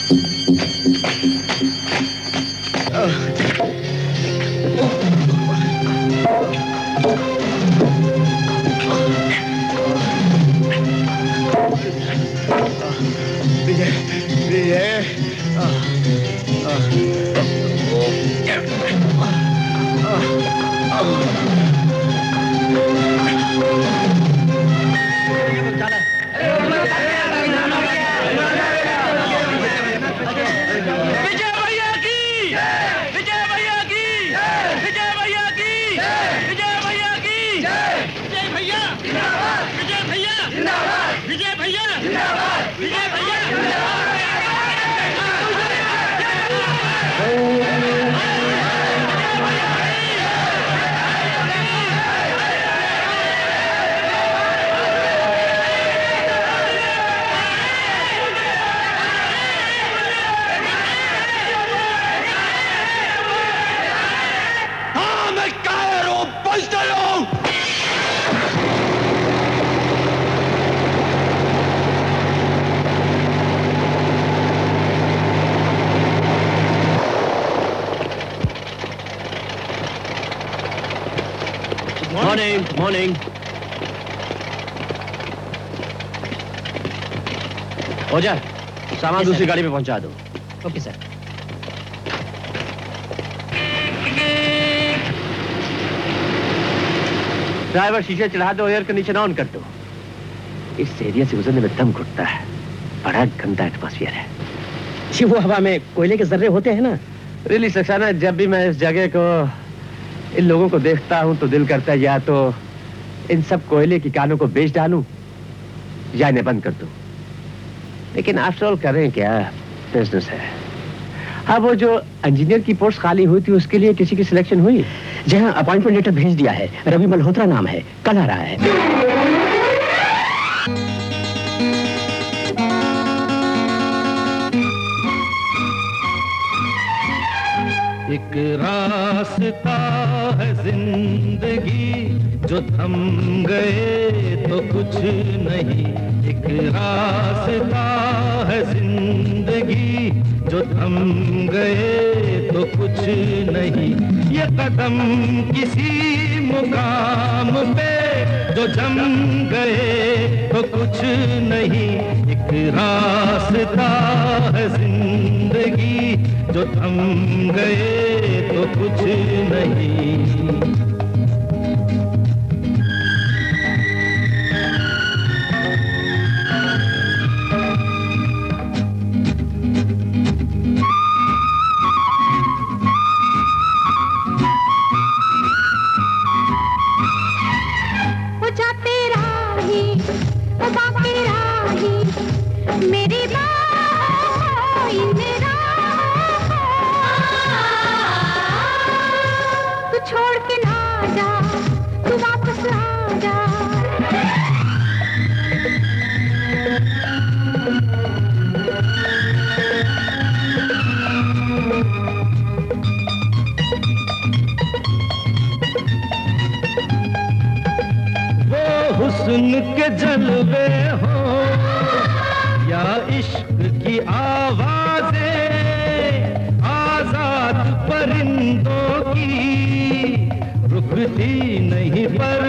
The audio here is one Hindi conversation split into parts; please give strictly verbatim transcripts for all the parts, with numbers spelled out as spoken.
विजय, विजय, मॉर्निंग। हो जाए, सामान दूसरी गाड़ी में पहुंचा दो। Okay sir. ड्राइवर शीशे चढ़ा दो, एयर कंडीशन ऑन कर दो। इस एरिया से गुजरने में दम घुटता है, बड़ा गंदा एटमॉस्फेयर है। जी वो हवा में कोयले के जर्रे होते हैं ना। रियली सक्सेना, जब भी मैं इस जगह को, इन लोगों को देखता हूं तो दिल करता है या तो इन सब कोयले की कानों को बेच डालूं या इन्हें बंद कर दूं। लेकिन आफ्टर ऑल करें क्या, बिजनेस है। हाँ, वो जो इंजीनियर की पोस्ट खाली हुई थी उसके लिए किसी की सिलेक्शन हुई? जी हाँ, अपॉइंटमेंट लेटर भेज दिया है। रवि मल्होत्रा नाम है, कल आ रहा है। एक रास्ता है जिंदगी, जो थम गए तो कुछ नहीं। एक रास्ता है जिंदगी, जो थम गए तो कुछ नहीं। ये कदम किसी मुकाम पे जो जम गए तो कुछ नहीं। एक रास्ता है जिंदगी, जो थम गए तो कुछ नहीं। मेरी तू छोड़ के ना जा, तू वापस आ जा। वो हुस्न के जलवे हो या इश्क की आवाज़ें, आजाद परिंदों की रुकती नहीं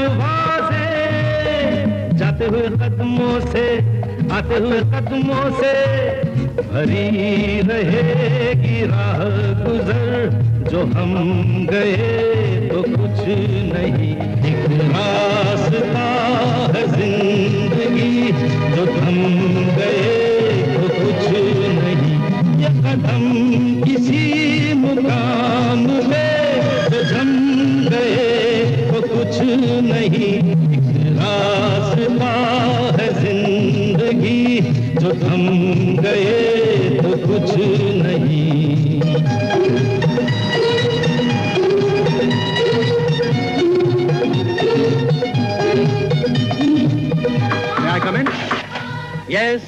परवाज़ें। जाते हुए कदमों से, आते हुए कदमों से भरी रहेगी राह गुजर। जो हम गए तो कुछ नहीं। एक रास्ता है जिंदगी, जो थम गए तो कुछ नहीं। ये कदम किसी मुकाम में जो जम गए तो कुछ नहीं। एक रास्ता है जिंदगी, जो थम गए तो कुछ नहीं। Yes.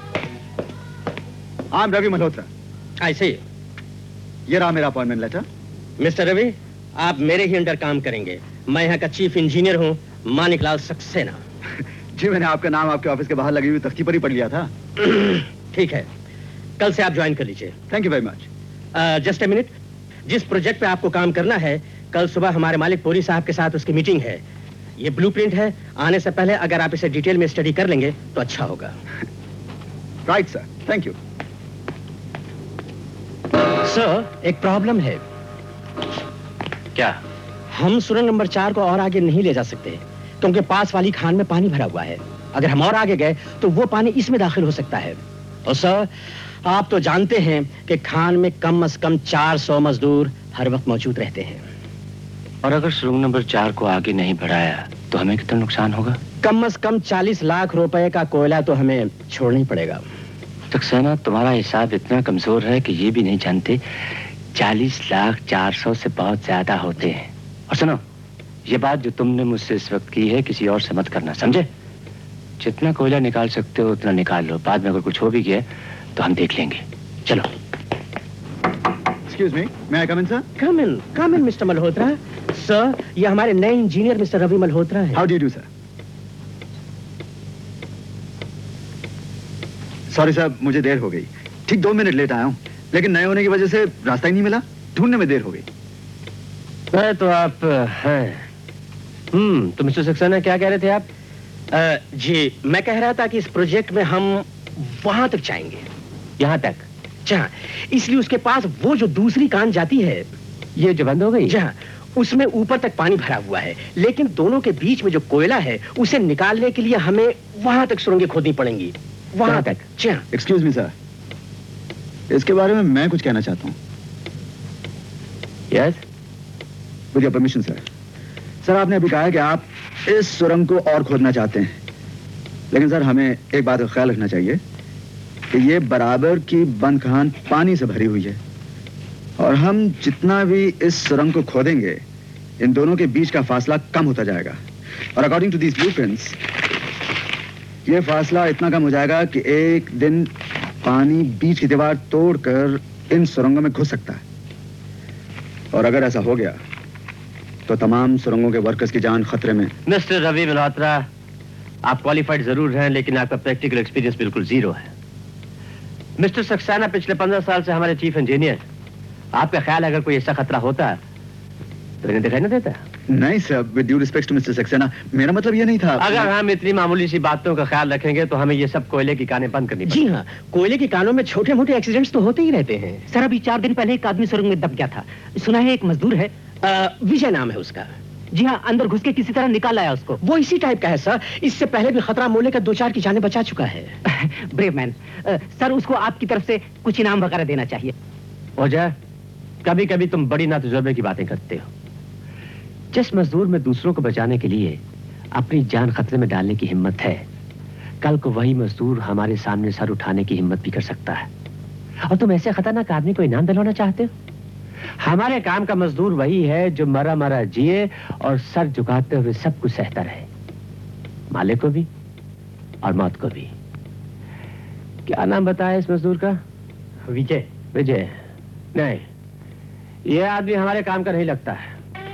I'm Ravi Malhotra. I see. ये रहा मेरा अपॉइंटमेंट लेटर। मिस्टर रवि, आप मेरे ही अंडर काम करेंगे। मैं यहाँ का चीफ इंजीनियर हूँ, मानिकलाल सक्सेना। जी मैंने आपका नाम आपके ऑफिस के बाहर लगी हुई तख्ती पर ही पढ़ लिया था। ठीक है, कल से आप ज्वाइन कर लीजिए। Thank you very much. Just a minute, जिस प्रोजेक्ट पे आपको काम करना है, कल सुबह हमारे मालिक पुरी साहब के साथ उसकी मीटिंग है। ये ब्लूप्रिंट है, आने से पहले अगर आप इसे डिटेल में स्टडी कर लेंगे तो अच्छा होगा। Right sir, thank you. Sir, एक प्रॉब्लम है। क्या? हम सुरंग नंबर चार को और आगे नहीं ले जा सकते क्योंकि पास वाली खान में पानी भरा हुआ है। अगर हम और आगे गए तो वो पानी इसमें दाखिल हो सकता है। और सर, आप तो जानते हैं कि खान में कम से कम चार सौ मजदूर हर वक्त मौजूद रहते हैं। और अगर सुरंग नंबर चार को आगे नहीं बढ़ाया तो हमें कितना नुकसान होगा? कम से कम चालीस लाख रुपए का कोयला तो हमें छोड़ना ही पड़ेगा। सक्सेना, तुम्हारा हिसाब इतना कमजोर है कि ये भी नहीं जानते चालीस लाख चार सौ से बहुत ज्यादा होते हैं। और सुनो, ये बात जो तुमने मुझसे इस वक्त की है किसी और से मत करना, समझे? जितना कोयला निकाल सकते हो उतना निकाल लो, बाद में अगर कुछ हो भी गया तो हम देख लेंगे। चलो। Excuse me, may I come in sir? Come in, come in mister Malhotra. Sir, ये हमारे नए इंजीनियर मिस्टर रवि मल्होत्रा हैं। How do you do sir? Sorry साहब, मुझे देर हो गई। ठीक दो मिनट लेट आया हूँ, लेकिन नए होने की वजह से रास्ता ही नहीं मिला, ढूंढने में देर हो गई। मैं तो आप हैं। हम्म तो मिस्टर सक्सेना, क्या कह रहे थे आप? आ, जी, मैं कह रहा था कि इस प्रोजेक्ट में हम वहां तक जाएंगे। यहाँ तक? जहाँ, इसलिए उसके पास वो जो दूसरी कान जाती है, ये जो बंद हो गई, जहाँ उसमें ऊपर तक पानी भरा हुआ है, लेकिन दोनों के बीच में जो कोयला है उसे निकालने के लिए हमें वहां तक सुरंगें खोदनी पड़ेंगी। वहां तक। जहाँ। एक्सक्यूज मी सर, इसके बारे में मैं कुछ कहना चाहता हूँ। Yes, with your permission sir. Sir, आपने अभी कहा कि आप इस सुरंग को और खोदना चाहते हैं, लेकिन सर हमें एक बात का ख्याल रखना चाहिए कि ये बराबर की बंद खान पानी से भरी हुई है, और हम जितना भी इस सुरंग को खोदेंगे इन दोनों के बीच का फासला कम होता जाएगा, और अकॉर्डिंग टू दीज ब्लूप्रिंट्स ये फासला इतना कम हो जाएगा कि एक दिन पानी बीच की दीवार तोड़कर इन सुरंगों में घुस सकता है। और अगर ऐसा हो गया तो तमाम सुरंगों के वर्कर्स की जान खतरे में। मिस्टर रवि मल्होत्रा, आप क्वालिफाइड जरूर हैं, लेकिन आपका प्रैक्टिकल एक्सपीरियंस बिल्कुल जीरो है। मिस्टर सक्सेना पिछले पंद्रह साल से हमारे चीफ इंजीनियर। आपका ख्याल अगर कोई ऐसा खतरा होता तो इन्हें दिखाई न देता? नहीं sir, with due respect to mister Saxena, मेरा मतलब ये नहीं था। अगर हम इतनी मामूली सी बातों का ख्याल रखेंगे तो हमें ये सब कोयले की कानें बंद करनी जी हाँ, कोयले की कानों में छोटे मोटे एक्सीडेंट्स तो होते ही रहते हैं। सर, अभी चार दिन पहले एक आदमी सुरंग में दब गया था। सुना है एक मजदूर है, आ, विजय नाम है उसका। जी हाँ, अंदर घुस के किसी तरह निकाल आया उसको। वो इसी टाइप का है सर, इससे पहले भी खतरा मोले का दो चार की जानें बचा चुका है। Brave man. सर, उसको आपकी तरफ से कुछ इनाम वगैरह देना चाहिए। वजह, कभी कभी तुम बड़ी नातजुर्बे की बातें करते हो। जिस मजदूर में दूसरों को बचाने के लिए अपनी जान खतरे में डालने की हिम्मत है, कल को वही मजदूर हमारे सामने सर उठाने की हिम्मत भी कर सकता है। और तुम ऐसे खतरनाक आदमी को इनाम दिलवाना चाहते हो? हमारे काम का मजदूर वही है जो मरा मरा जिए और सर झुकाते हुए सब कुछ सहता रहे, मालिक को भी और मौत को भी। क्या नाम बताया इस मजदूर का? विजय। विजय? नहीं, यह आदमी हमारे काम का नहीं लगता है।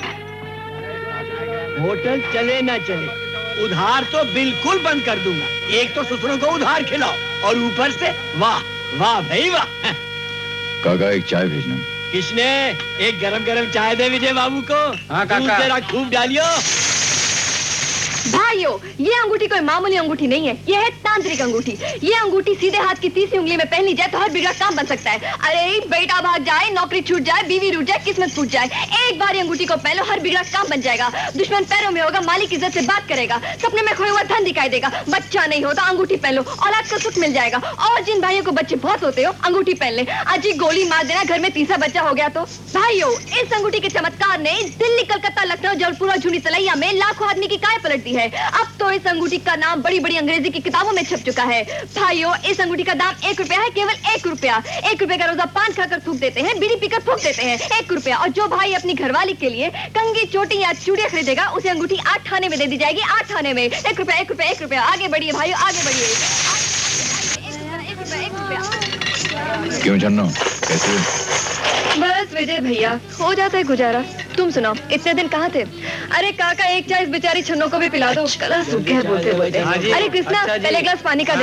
होटल चले ना चले, उधार तो बिल्कुल बंद कर दूंगा। एक तो ससुरों को उधार खिलाओ और ऊपर से वाह वाह भाई वाह। काका, एक चाय भेजना। किसने? एक गरम गरम चाय दे विजय बाबू को। हाँ काका। जरा खूब डालियो। भाइयों, ये अंगूठी कोई मामूली अंगूठी नहीं है, ये है तांत्रिक अंगूठी। ये अंगूठी सीधे हाथ की तीसरी उंगली में पहनी जाए तो हर बिगड़ा काम बन सकता है। अरे बेटा भाग जाए, नौकरी छूट जाए, बीवी रूठ जाए, किस्मत फूट जाए, एक बार ये अंगूठी को पहनो, हर बिगड़ा काम बन जाएगा। दुश्मन पैरों में होगा, मालिक इज्जत से बात करेगा, सपने में खोया हुआ धन दिखाई देगा। बच्चा नहीं होता, अंगूठी पहन लो, औलाद का सुख मिल जाएगा। और जिन भाइयों को बच्चे बहुत होते हो, अंगूठी पहन ले। आज ही गोली मार देना, घर में तीसरा बच्चा हो गया तो। भाइयों, इस अंगूठी के चमत्कार ने दिल्ली, कलकत्ता, लखनऊ, जबलपुर और झुनी तलैया में लाखों आदमी की काय पलट दी है। अब तो इस अंगूठी का नाम बड़ी बड़ी अंग्रेजी की किताबों में छप चुका है। भाइयों, इस अंगूठी का दाम एक रुपया है, केवल एक रुपया। एक रुपए का रोजा पान खाकर थूक देते हैं, बीड़ी पीकर फूक देते हैं। एक रुपया। और जो भाई अपनी घरवाली के लिए कंगी, चोटी या चूड़ियां खरीदेगा, उसे अंगूठी आठ आने में दे दी जाएगी। आठ आने में एक रुपया, एक रुपया, एक रुपया। आगे बढ़िए भाइयों, आगे बढ़िए। एक रुपया, एक रुपया। क्यों छन्नो, कैसे? बस विजय भैया, हो जाता है गुजारा। तुम सुनाओ, इतने दिन कहाँ थे? अरे काका, एक चाय इस बेचारी छन्नों को भी पिला दो। कलर सूख गया बोलते बोलते। अरे कृष्णा, पहले ग्लास पानी का देना।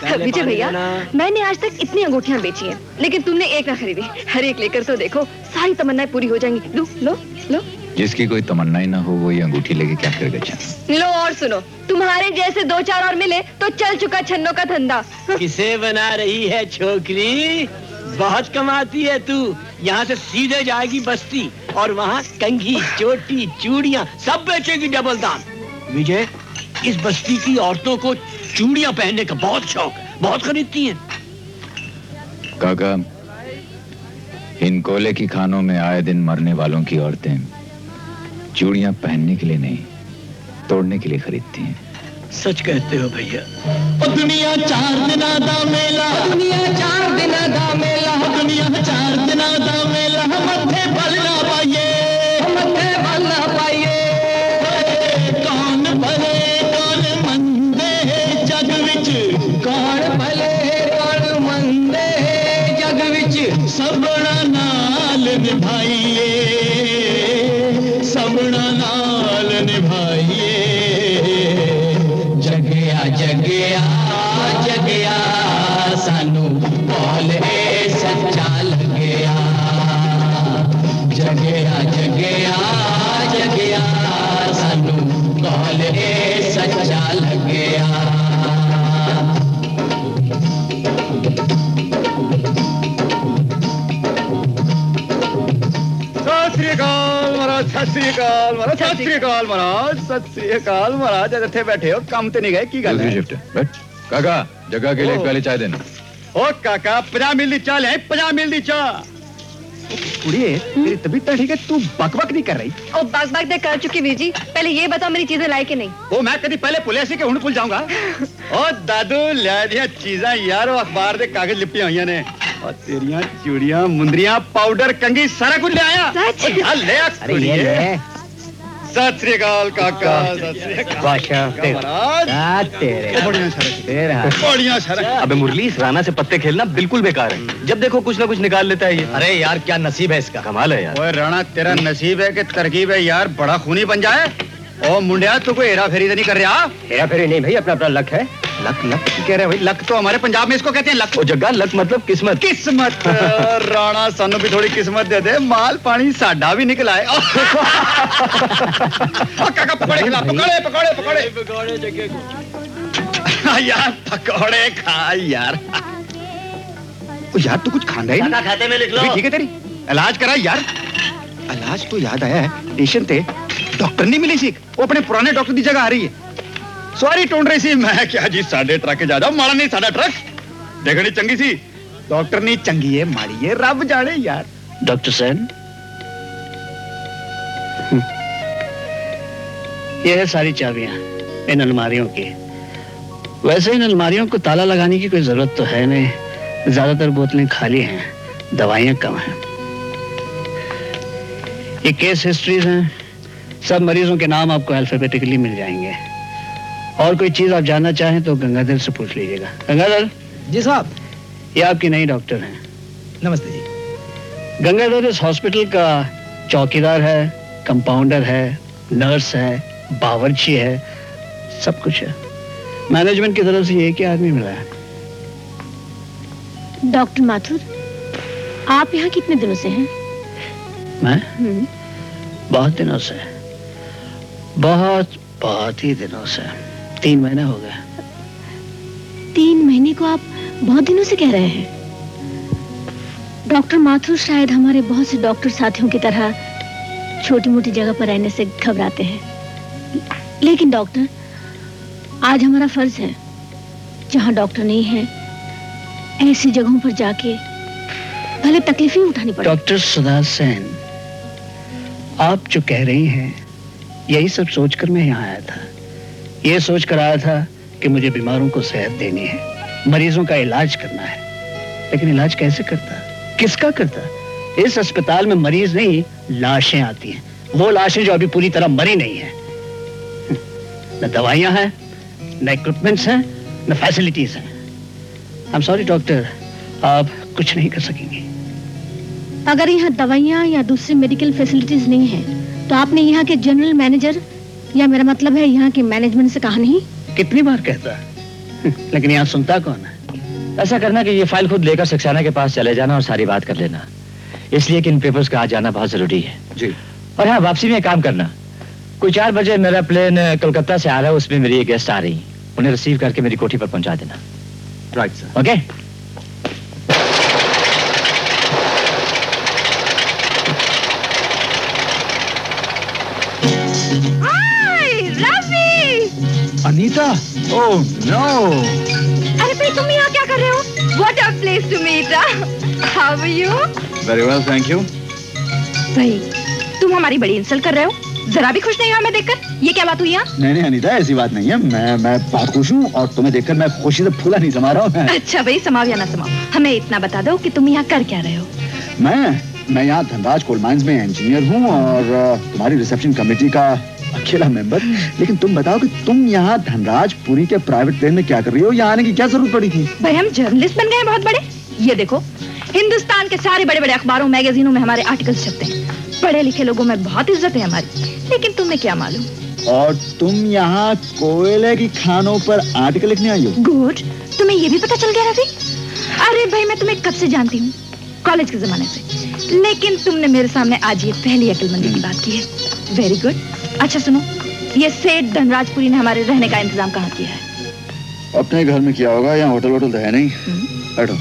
विजय भैया, मैंने आज तक इतनी अंगूठियां बेची हैं, लेकिन तुमने एक ना खरीदी। हर एक लेकर तो देखो, सारी तमन्नाएं पूरी हो जाएंगी। लो लो लो। जिसकी कोई तमन्ना ही ना हो वो ये अंगूठी लेके क्या करेगा? चल लो और सुनो, तुम्हारे जैसे दो चार और मिले तो चल चुका छन्नों का धंधा। किसे बना रही है छोकरी? बहुत कमाती है तू। यहाँ से सीधे जाएगी बस्ती और वहाँ कंघी, चोटी, चूड़ियाँ सब बेचेगी डबल दाम। विजय, इस बस्ती की औरतों को चूड़ियाँ पहनने का बहुत शौक है, बहुत खरीदती हैं। काका, इन कोयले की खानों में आए दिन मरने वालों की औरतें चूड़ियाँ पहनने के लिए नहीं, तोड़ने के लिए खरीदती हैं। सच कहते हो भैया। दुनिया चार दिन दा मेला, दुनिया चार दिन दा मेला, दुनिया चार दिन दा मेला, मत्थे बल ना पाइए, मत्थे बल ना पाइए। कौन भले कौन मंदे जग विच, कौन भले कौन मंदे जग विच, सबना नाल निभाइए, सबना नाल निभाइए। जगया जगया जगया सानू बोले सच्चा लगया, जगया जगया जगया सानू बोले सच्चा लगया। सत श्री अकाल महाराज, सत श्री अकाल महाराज, सत श्री अकाल महाराज, सत श्री अकाल महाराज। इतने बैठे हो, काम तो नहीं गए की गल है? शिफ्ट बैठ। काका, जगह के लिए एक प्याली चाय देना। ओ काका, पचास मिल दी चाह ले, पचास मिल दी चाह। कुड़िए, तेरी तबीयत तो ठीक है, तू बकबक नहीं कर रही? ओ बक बक कर चुकी वीर जी। पहले ये बताओ मेरी चीजें लाई कि नहीं? ओ मैं कभी पहले पुलिस के हुण भूल जाऊंगा। ओ दादू ले दिया चीजा यार, वो अखबार दे कागज लिपटियां हुई ने, और तेरियां चूड़ियां, मुंदरियां, पाउडर, कंघी सारा कुछ ले आया। सच? ले आ। अरे ये ले। सत श्री अकाल काका, सत श्री अकाल महाराज। तेरे बढ़िया सर, तेरा बढ़िया सर। अबे मुरली, इस राना से पत्ते खेलना बिल्कुल बेकार है। जब देखो कुछ ना कुछ निकाल लेता है ये। अरे यार, क्या नसीब है इसका। कमाल है यार। ओए राणा, तेरा नसीब है कि तरकीब है यार, बड़ा खूनी बन जाए। ओ मुंडिया, तू कोई हेरा फेरी तो नहीं कर रहा? हेरा फेरी नहीं भाई, अपना अपना लक है। लक लक कह रहे भाई? लक तो हमारे पंजाब में इसको कहते हैं लक। ओ जग्गा, लक मतलब किस्मत। किस्मत। राणा, सानू भी थोड़ी किस्मत दे दे, माल पानी साडा भी निकल आए। काका पकौड़े खिला, पकौड़े पकौड़े पकौड़े पकौड़े जगह को यार, पकौड़े खा यार। ओ यार, तू कुछ खांदा ही नहीं। खाते में लिख लो। ठीक है तेरी, इलाज करा यार। इलाज तो याद आया है, पेशेंट थे, डॉक्टर नहीं मिली सी, वो अपने पुराने डॉक्टर की जगह आ रही है। सॉरी ढूंढ रही सी। मैं क्या जी, साढ़े ट्रक जा जाओ, माड़ा नहीं साढ़ा ट्रक देखनी चंगी सी, डॉक्टर नहीं चंगी है माड़ी है, रब जाने यार। डॉक्टर सेन, ये है सारी चाबियां इन अलमारियों की। वैसे इन अलमारियों को ताला लगाने की कोई जरूरत तो है नहीं, ज्यादातर बोतलें खाली हैं, दवाइयां कम हैं। ये केस हिस्ट्रीज हैं, सब मरीजों के नाम आपको अल्फाबेटिकली मिल जाएंगे। और कोई चीज आप जानना चाहें तो गंगाधर से पूछ लीजिएगा। गंगाधर जी साहब। ये आपकी नई डॉक्टर हैं। नमस्ते जी। गंगाधर इस हॉस्पिटल का चौकीदार है, कंपाउंडर है, नर्स है, बावर्ची है, सब कुछ है। मैनेजमेंट की तरफ से एक ही आदमी मिला है। डॉक्टर माथुर, आप यहाँ कितने दिनों से हैं? मैं बहुत दिनों से, बहुत बहुत ही दिनों से, तीन महीने हो गए। तीन महीने को आप बहुत दिनों से कह रहे हैं? डॉक्टर माथुर शायद हमारे बहुत से डॉक्टर साथियों की तरह छोटी मोटी जगह पर रहने से घबराते हैं, लेकिन डॉक्टर, आज हमारा फर्ज है, जहाँ डॉक्टर नहीं है ऐसी जगहों पर जाके भले तकलीफें उठानी पड़े। डॉक्टर सुधा सेन, आप जो कह रही हैं यही सब सोचकर मैं यहाँ आया था। ये सोचकर आया था कि मुझे बीमारों को सेहत देनी है, मरीजों का इलाज करना है, लेकिन इलाज कैसे करता, किसका करता? इस अस्पताल में मरीज नहीं, लाशें आती हैं, वो लाशें जो अभी पूरी तरह मरी नहीं है। न दवाइयां हैं, न इक्विपमेंट्स हैं, न फैसिलिटीज हैं। आई एम सॉरी डॉक्टर, आप कुछ नहीं कर सकेंगे। अगर यहाँ दवाइयाँ या दूसरी मेडिकल फैसिलिटीज नहीं है तो आपने यहाँ के जनरल मैनेजर, या मेरा मतलब है यहाँ के मैनेजमेंट से कहा नहीं? कितनी बार कहता लेकिन यहाँ सुनता कौन है? ऐसा करना कि ये फाइल खुद लेकर सक्सेना के पास चले जाना और सारी बात कर लेना, इसलिए कि इन पेपर्स का आ जाना बहुत जरूरी है। जी। और हाँ, वापसी में काम करना, कोई चार बजे मेरा प्लेन कोलकाता से आ रहा है, उसमें मेरी एक गेस्ट आ रही, उन्हें रिसीव करके मेरी कोठी पर पहुंचा देना। Right sir. Okay. Anita, oh no. अरे भाई तुम यहाँ क्या कर रहे हो? What a place to meet. How are you? Very well, thank you. भाई तुम हमारी बड़ी इंसल्ट कर रहे हो, जरा भी खुश नहीं हो हमें देखकर। ये क्या बात हुई यहाँ? नहीं नहीं अनीता, ऐसी बात नहीं है। मैं मैं बहुत खुश हूँ और तुम्हें देखकर मैं खुशी से फूला नहीं समा रहा हूँ। अच्छा भाई, समाओ या ना समाओ, हमें इतना बता दो कि तुम यहाँ कर क्या रहे हो? मैं मैं यहाँ धनराज कोल माइंस में इंजीनियर हूँ और तुम्हारी रिसेप्शन कमेटी का अकेला मेंबर। लेकिन तुम बताओ कि तुम यहाँ धनराज पुरी के प्राइवेट प्लेन में क्या कर रही हो? यहाँ आने की क्या जरूरत पड़ी थी? भाई हम जर्नलिस्ट बन गए हैं बहुत बड़े। ये देखो, हिंदुस्तान के सारे बड़े बड़े अखबारों मैगजीनों में हमारे आर्टिकल्स छपते हैं, पढ़े लिखे लोगों में बहुत इज्जत है हमारी। लेकिन तुम्हें क्या मालूम? और तुम यहाँ कोयले की खानों पर आर्टिकल लिखने आई हो? गुड, तुम्हें ये भी पता चल गया रवि? अरे भाई मैं तुम्हें कब से जानती हूँ, कॉलेज के जमाने से, लेकिन तुमने मेरे सामने आज ये पहली अक्लमंदी की बात की है। Very good. अच्छा सुनो, ये सेठ धनराजपुरी ने हमारे रहने का इंतजाम कहाँ किया है? अपने घर में किया होगा, यहाँ होटल वोटल तो है नहीं। बैठो।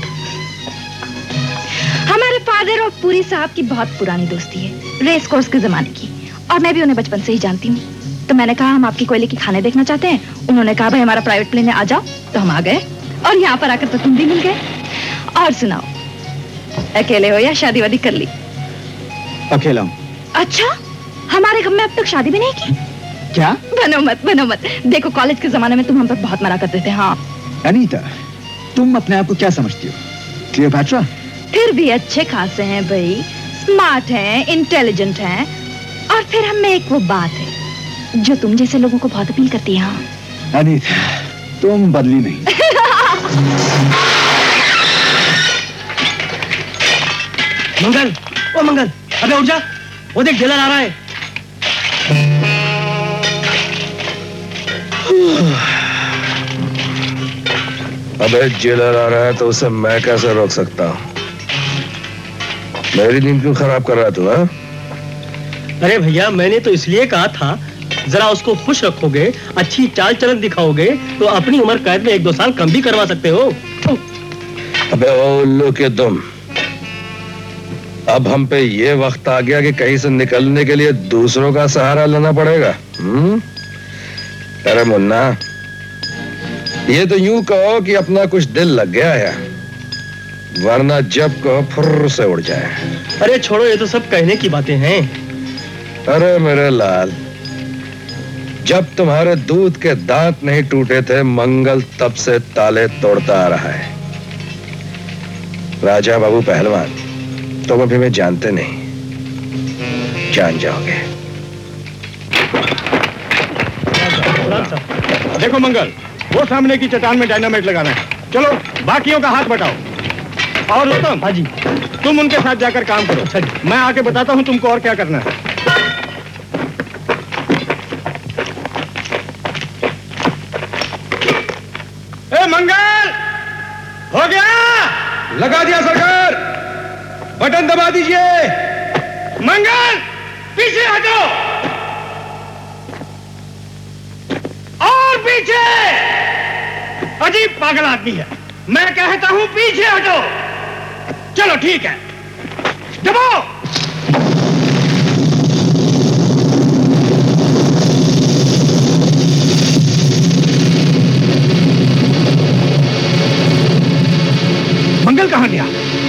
हमारे फादर और पुरी साहब की बहुत पुरानी दोस्ती है, रेस कोर्स के जमाने की, और मैं भी उन्हें बचपन से ही जानती हूँ। तो मैंने कहा हम आपकी कोयले की खाने देखना चाहते हैं। उन्होंने कहा भाई हमारा प्राइवेट प्लेन है, आ जाओ। तो हम आ गए और यहाँ पर आकर तो तुम भी मिल गए। और सुनाओ, अकेले हो या शादी वादी कर ली? अकेला हूँ। अच्छा, हमारे घर में अब तक शादी भी नहीं की? क्या? बनो मत बनो मत। देखो कॉलेज के जमाने में तुम हम पर बहुत मरा करते थे। हाँ अनीता, तुम अपने आप को क्या समझती हो? क्लियोपैट्रा? फिर भी अच्छे खासे हैं भाई, स्मार्ट हैं, इंटेलिजेंट हैं। और फिर हम में एक वो बात है जो तुम जैसे लोगों को बहुत अपील करती है। हाँ अनीता, तुम बदली नहीं। मंगल, ओ मंगल, अबे उठ जा, वो देख जेलर आ रहा है। अबे जेलर आ रहा है तो उसे मैं कैसे रोक सकता हूँ? मेरी नींद क्यों खराब कर रहा तू? हाँ? अरे भैया, मैंने तो इसलिए कहा था जरा उसको खुश रखोगे, अच्छी चाल चलन दिखाओगे तो अपनी उम्र कैद में एक दो साल कम भी करवा सकते हो। अबे ओ उल्लू के दुम, अब हम पे ये वक्त आ गया कि कहीं से निकलने के लिए दूसरों का सहारा लेना पड़ेगा। हम्म? अरे मुन्ना, ये तो यूं कहो कि अपना कुछ दिल लग गया है, वरना जब कहो फुर्र से उड़ जाए। अरे छोड़ो, ये तो सब कहने की बातें हैं। अरे मेरे लाल, जब तुम्हारे दूध के दांत नहीं टूटे थे, मंगल तब से ताले तोड़ता आ रहा है। राजा बाबू पहलवान, तुम अभी मैं जानते नहीं, जान जाओगे। देखो मंगल, वो सामने की चट्टान में डायनामाइट लगाना है। चलो बाकियों का हाथ बटाओ। और उत्तम, हाँ जी, तुम उनके साथ जाकर काम करो। अच्छा जी, मैं आके बताता हूँ तुमको और क्या करना है। ए मंगल, हो गया? लगा दिया सरकार, बटन दबा दीजिए। मंगल, पीछे हटो और पीछे। अजीब पागल आदमी है, मैं कहता हूं पीछे हटो। चलो ठीक है, दबाओ। मंगल कहां गया?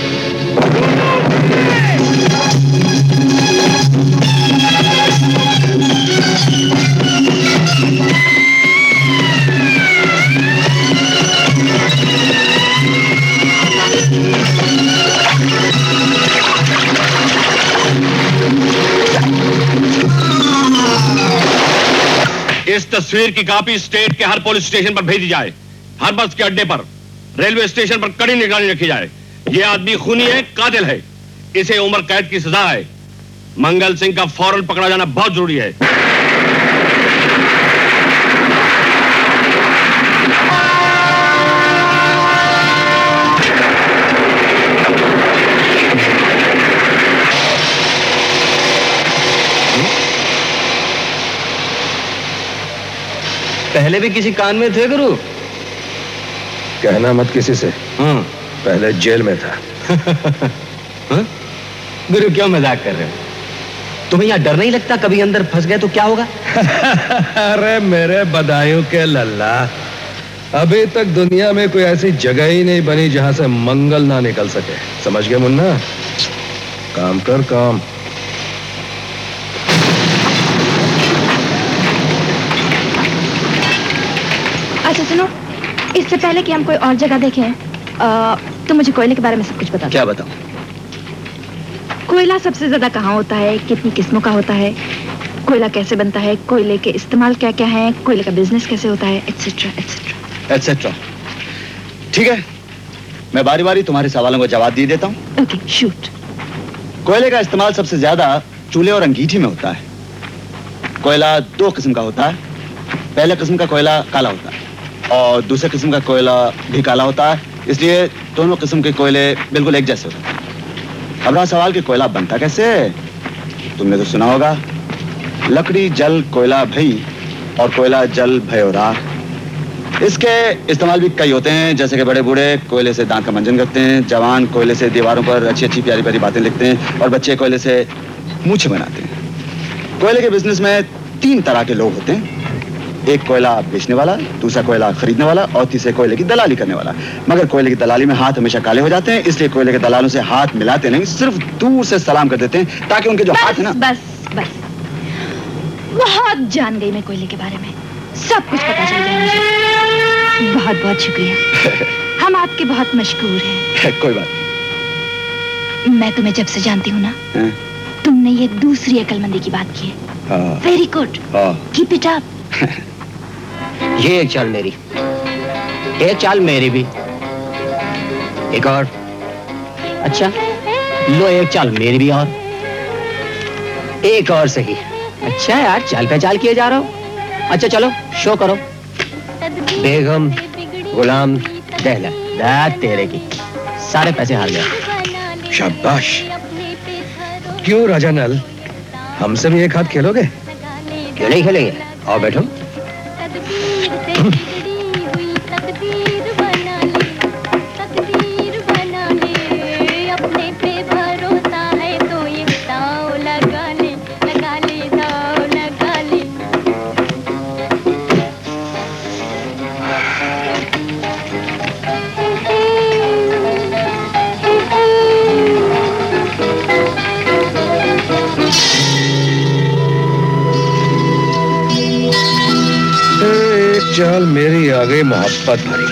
इस तस्वीर की कॉपी स्टेट के हर पुलिस स्टेशन पर भेजी जाए, हर बस के अड्डे पर, रेलवे स्टेशन पर कड़ी निगरानी रखी जाए। यह आदमी खूनी है, कातिल है, इसे उम्र कैद की सजा है। मंगल सिंह का फौरन पकड़ा जाना बहुत जरूरी है। पहले भी किसी कान में थे गुरु? कहना मत किसी से। हम्म पहले जेल में था। गुरु क्यों मजाक कर रहे हो? तुम्हें यहाँ डर नहीं लगता कभी अंदर फंस गए तो क्या होगा? अरे मेरे बदायूं के लल्ला, अभी तक दुनिया में कोई ऐसी जगह ही नहीं बनी जहां से मंगल ना निकल सके। समझ गए मुन्ना? काम कर काम। अच्छा सुनो, इससे पहले कि हम कोई और जगह देखें, आ, तो मुझे कोयले के बारे में सब कुछ बता। क्या बताऊं? कोयला सबसे ज्यादा कहाँ होता है, कितनी किस्मों का होता है, कोयला कैसे बनता है, कोयले के इस्तेमाल क्या क्या है, कोयले का बिजनेस कैसे होता है, एटसेट्रा एटसेट्रा एटसेट्रा। ठीक है, मैं बारी बारी तुम्हारे सवालों को जवाब दे देता हूँ। Okay shoot. कोयले का इस्तेमाल सबसे ज्यादा चूल्हे और अंगीठी में होता है। कोयला दो किस्म का होता है। पहले किस्म का कोयला काला होता है और दूसरे किस्म का कोयला भी काला होता है, इसलिए दोनों किस्म के कोयले बिल्कुल एक जैसे होते हैं। अब रहा सवाल कि कोयला बनता कैसे? तुमने तो सुना होगा, लकड़ी जल कोयला भई और कोयला जल भयो राख। इसके इस्तेमाल भी कई होते हैं, जैसे कि बड़े बूढ़े कोयले से दांत का मंजन करते हैं, जवान कोयले से दीवारों पर अच्छी अच्छी प्यारी प्यारी बातें लिखते हैं और बच्चे कोयले से मूछें बनाते हैं। कोयले के बिजनेस में तीन तरह के लोग होते हैं। एक कोयला बेचने वाला, दूसरा कोयला खरीदने वाला और तीसरे कोयले की दलाली करने वाला। मगर कोयले की दलाली में हाथ हमेशा काले हो जाते हैं, इसलिए कोयले के दलालों से हाथ मिलाते नहीं, सिर्फ दूर से सलाम कर देते हैं ताकि उनके जो हाथ है ना। बस बस बहुत जान गई मैं कोयले के बारे में, सब कुछ पता चल गया मुझे। बहुत बहुत शुक्रिया। हम आपके बहुत मशहूर हैं। कोई बात नहीं। मैं तुम्हें जब से जानती हूँ ना, तुमने ये दूसरी अकलमंदी की बात की है। Very good, keep it up. ये एक चाल मेरी, एक चाल मेरी भी, एक और। अच्छा लो, एक चाल मेरी भी और एक और सही। अच्छा यार, चाल पे चाल किए जा रहा हो। अच्छा चलो शो करो। बेगम गुलाम दहला दा तेरे की सारे पैसे हार गए। शाबाश। क्यों राजा नल, हमसे भी एक हाथ खेलोगे? क्यों नहीं खेलेंगे, आओ बैठो। चाल मेरी आ गई मोहब्बत भरी।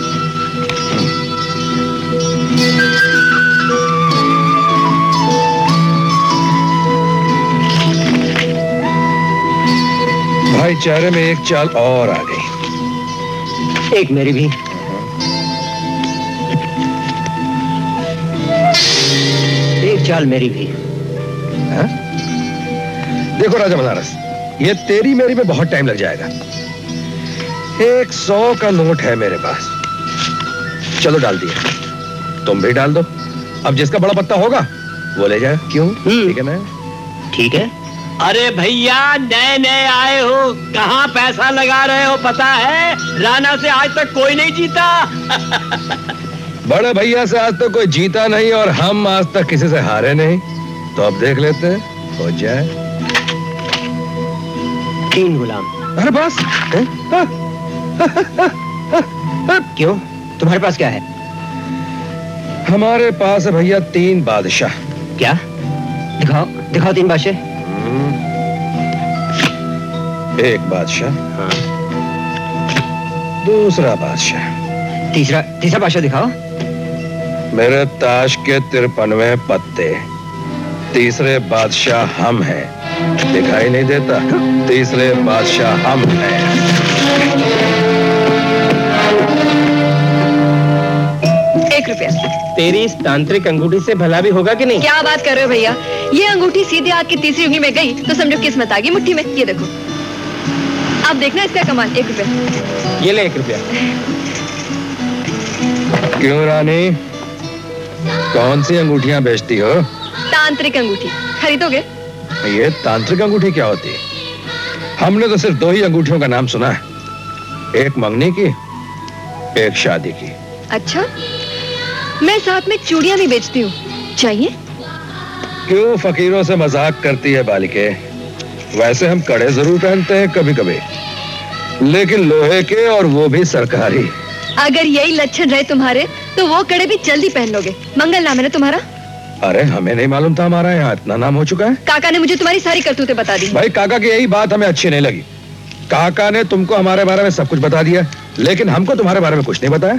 भाईचारे में एक चाल और आ गई। एक मेरी भी। एक चाल मेरी भी। हा? देखो राजा बनारस, ये तेरी मेरी में बहुत टाइम लग जाएगा। एक सौ का नोट है मेरे पास, चलो डाल दिया। तुम भी डाल दो। अब जिसका बड़ा पत्ता होगा वो ले जाए। क्यों? ठीक है ना? ठीक है। अरे भैया, नए नए आए हो, कहाँ पैसा लगा रहे हो पता है? राणा से आज तक कोई नहीं जीता। बड़े भैया से आज तक कोई जीता नहीं और हम आज तक किसी से हारे नहीं, तो अब देख लेते हैं, हो जाए। तीन गुलाम। अरे बस। क्यों, तुम्हारे पास क्या है? हमारे पास है भैया तीन बादशाह। क्या? दिखाओ दिखाओ तीन बादशाह। एक बादशाह, हाँ। दूसरा बादशाह, तीसरा तीसरा बादशाह दिखाओ। मेरे ताश के तिरपनवे पत्ते, तीसरे बादशाह हम हैं। दिखाई नहीं देता? तीसरे बादशाह हम हैं। एक रुपया। तेरी इस तांत्रिक अंगूठी से भला भी होगा कि नहीं? क्या बात कर रहे हो भैया, ये अंगूठी सीधे हाथ की तीसरी उंगली में गई तो समझो किस्मत आ गई मुट्ठी में। ये देखो, आप देखना इसका कमाल। एक रुपया। ये ले एक रुपया। क्यों रानी, कौन सी अंगूठियां बेचती हो? तांत्रिक अंगूठी खरीदोगे? ये तांत्रिक अंगूठी क्या होती है? हमने तो सिर्फ दो ही अंगूठियों का नाम सुना है, एक मंगनी की, एक शादी की। अच्छा, मैं साथ में चूड़ियां भी बेचती हूँ, चाहिए? क्यों फकीरों से मजाक करती है बालिके? वैसे हम कड़े जरूर पहनते हैं कभी कभी, लेकिन लोहे के, और वो भी सरकारी। अगर यही लक्षण रहे तुम्हारे तो वो कड़े भी जल्दी पहन लोगे। मंगल नाम है ना तुम्हारा? अरे हमें नहीं मालूम था हमारा यहाँ इतना नाम हो चुका है। काका ने मुझे तुम्हारी सारी करतूतें बता दी। भाई काका की यही बात हमें अच्छी नहीं लगी। काका ने तुमको हमारे बारे में सब कुछ बता दिया, लेकिन हमको तुम्हारे बारे में कुछ नहीं बताया।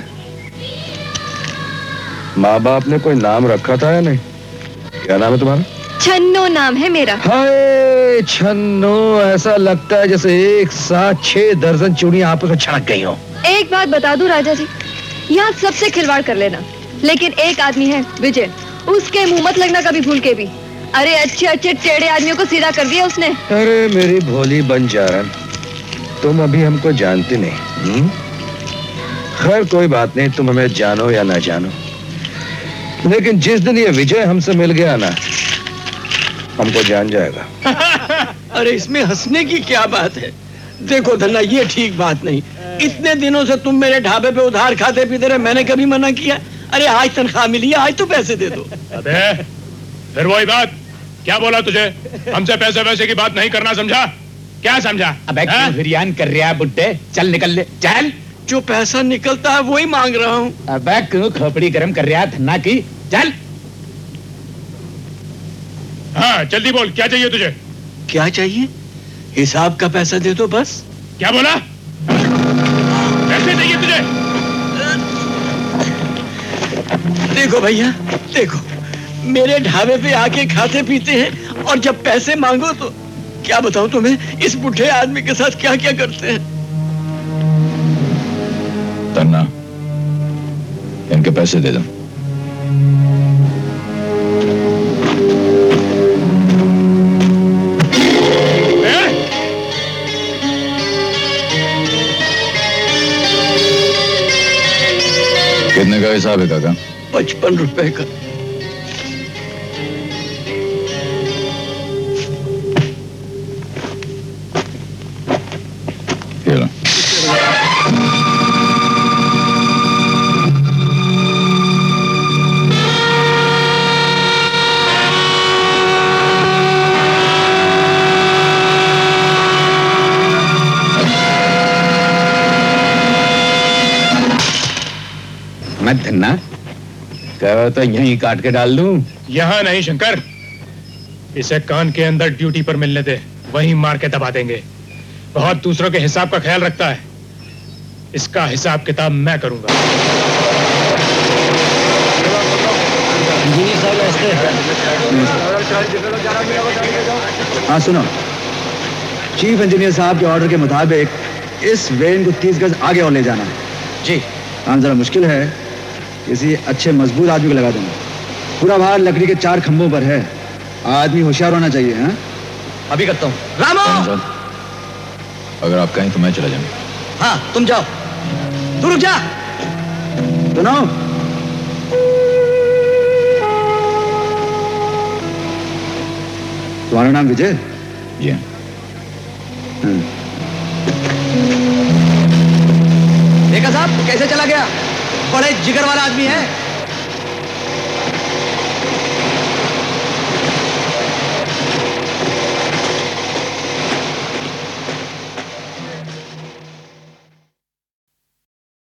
माँ बाप ने कोई नाम रखा था या नहीं? क्या नाम है तुम्हारा? छन्नो नाम है मेरा। हाय छन्नो, ऐसा लगता है जैसे एक साथ छह दर्जन चूड़ियां आपस में छड़क गई हो। एक बात बता दूं राजा जी, यहाँ सबसे खिलवाड़ कर लेना, लेकिन एक आदमी है विजय, उसके मुंह मत लगना कभी भूल के भी। अरे अच्छे अच्छे टेढ़े आदमियों को सीधा कर दिया उसने। अरे मेरी भोली बंजारन, तुम अभी हमको जानती नहीं। हुँ? खैर कोई बात नहीं, तुम हमें जानो या ना जानो, लेकिन जिस दिन ये विजय हमसे मिल गया ना, हमको जान जाएगा। अरे इसमें हंसने की क्या बात है? देखो धन्ना, ये ठीक बात नहीं। इतने दिनों से तुम मेरे ढाबे पे उधार खाते पीते रहे, मैंने कभी मना किया? अरे आज तनख्वाह मिली है, आज तो पैसे दे दो। अबे फिर वही बात, क्या बोला तुझे? हमसे पैसे वैसे की बात नहीं करना, समझा? क्या समझा? अबे क्यों हिरियान कर रहा है बुड्ढे? चल निकल ले, चल। जो पैसा निकलता है वही मांग रहा हूँ। अबे क्यों खोपड़ी गर्म कर रहा है धन्ना की? चल। हाँ जल्दी बोल, क्या चाहिए तुझे? क्या चाहिए? हिसाब का पैसा दे दो बस। क्या बोला? पैसे चाहिए तुझे? देखो भैया, देखो मेरे ढाबे पे आके खाते पीते हैं, और जब पैसे मांगो तो क्या बताऊं तुम्हें, इस बुढ़े आदमी के साथ क्या क्या करते हैं। तन्ना, इनके पैसे दे दो। कितने का हिसाब है काका? पचपन रुपए का। ये लो। मैं धन्ना कहो तो यहीं काट के डाल दूं? यहाँ नहीं शंकर, इसे कान के अंदर ड्यूटी पर मिलने दे, वहीं मार के दबा देंगे। बहुत दूसरों के हिसाब का ख्याल रखता है, इसका हिसाब किताब मैं करूंगा। हाँ सुनो, चीफ इंजीनियर साहब के ऑर्डर के मुताबिक इस वेन को तीस गज आगे और ले जाना है। जी। काम जरा मुश्किल है, किसी अच्छे मजबूत आदमी को लगा दूंगा। पूरा भार लकड़ी के चार खंभों पर है, आदमी होशियार होना चाहिए। हाँ अभी करता हूँ। रामो, अगर आप कहें तो मैं चला जाऊंगा। हाँ तुम जाओ, तू रुक जा। सुनो, तुम्हारा नाम विजय? जी हाँ। देखा साहब कैसे चला गया? बड़े जिगर वाला आदमी है।